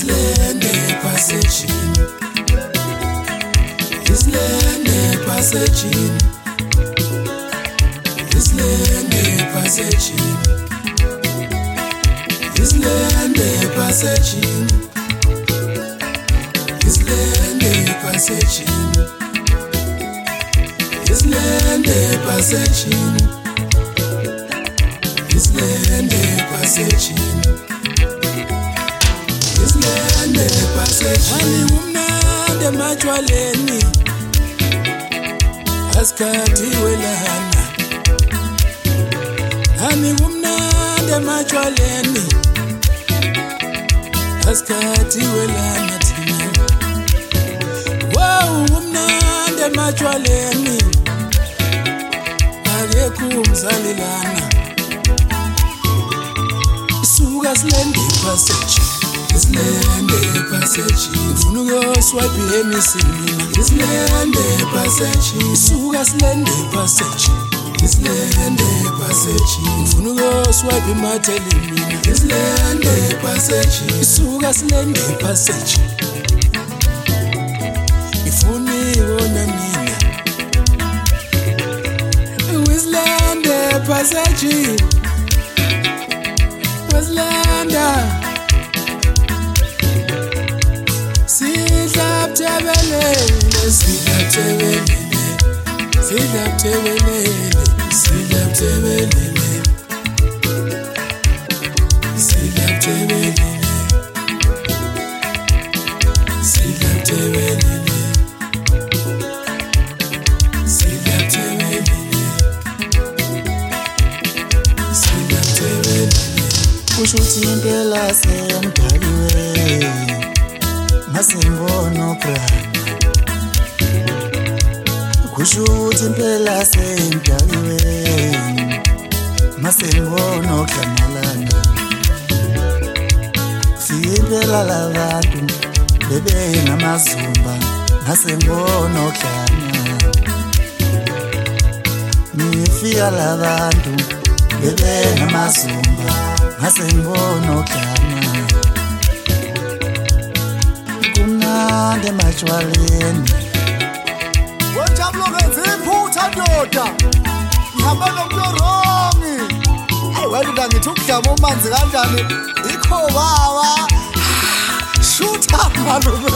Islande passage. Islande passage. Islande passage. Islande passage. Islande passage. Islande passage. Islande passage. Islande passage. Ani umnande majwaleni askati welana. Ani umnande majwaleni askati welana tina. Wow umnande majwaleni agekumzalilana. Suga Islande passage. Islande passage. Funugo swipe emisini. Islande passage. Suga Islande passage. Islande passage. Funugo swipe matelini. Islande passage. Suga Islande passage. Ifuni wona mina. Islande passage. Islande. Sidlabtebelele, sidlabtebelele, sidlabtebelele, sidlabtebelele, sidlabtebelele, sidlabtebelele, sidlabtebelele, sidlabtebelele. Kushuthi impela semdaliwe masimbono prana. Kushuthi impela semdaliwe masimbono klamalana. Impela labantu bebe ngamazumba masimbono klana. Nifika labantu bebe ngamazumba masimbono klana. Kumnande majwaleni Wejablo ngenze iphutha ndoda. Ngihamba nomntoromi. Wena ngithi ukudlama umanzi kanjani? Ikho baba. Shoot up malume.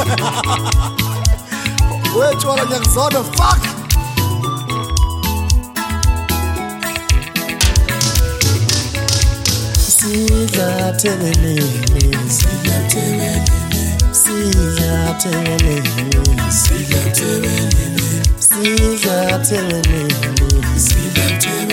Wetshwala ngiyakuzona fuck. Sidlabtebelele, Sidlabtebelele, sidlabtebelele, sidlabtebelele, sidlabtebelele, sidlabtebelele.